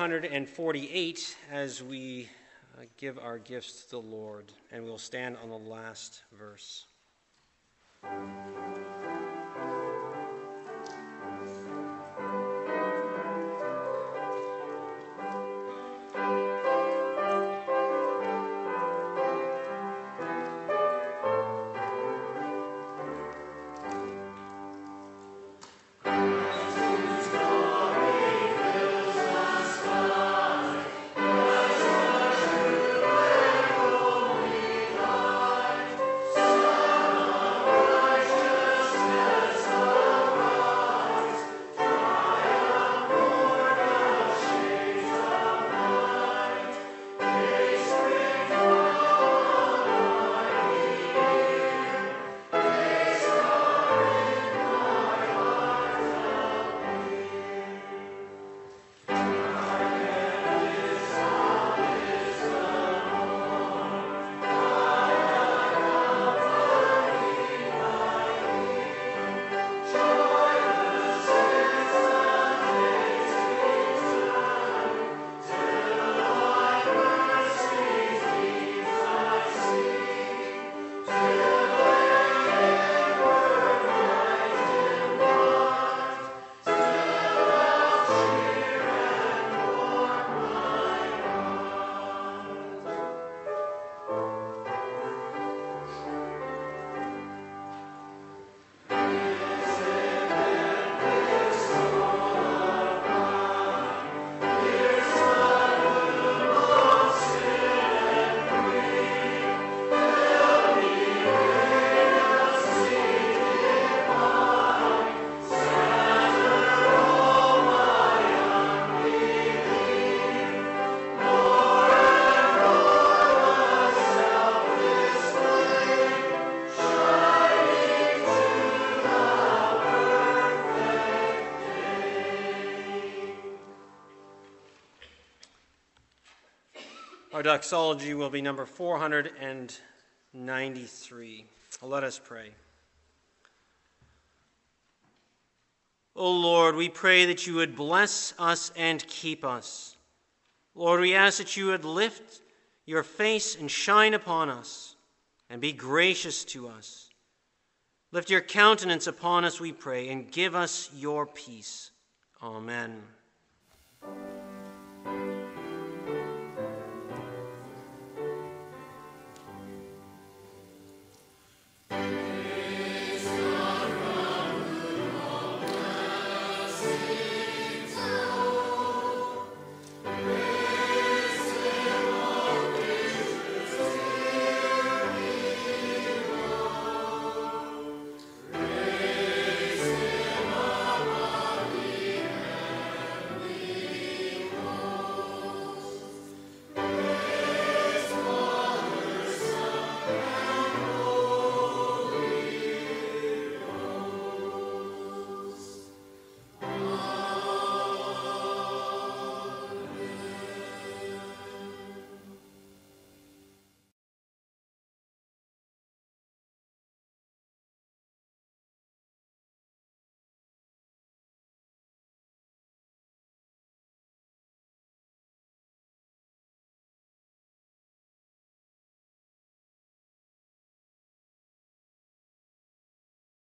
448 as we give our gifts to the Lord, and we'll stand on the last verse. Righteousness Our doxology will be number 493. Let us pray. O Lord, we pray that you would bless us and keep us. Lord, we ask that you would lift your face and shine upon us and be gracious to us. Lift your countenance upon us, we pray, and give us your peace. Amen.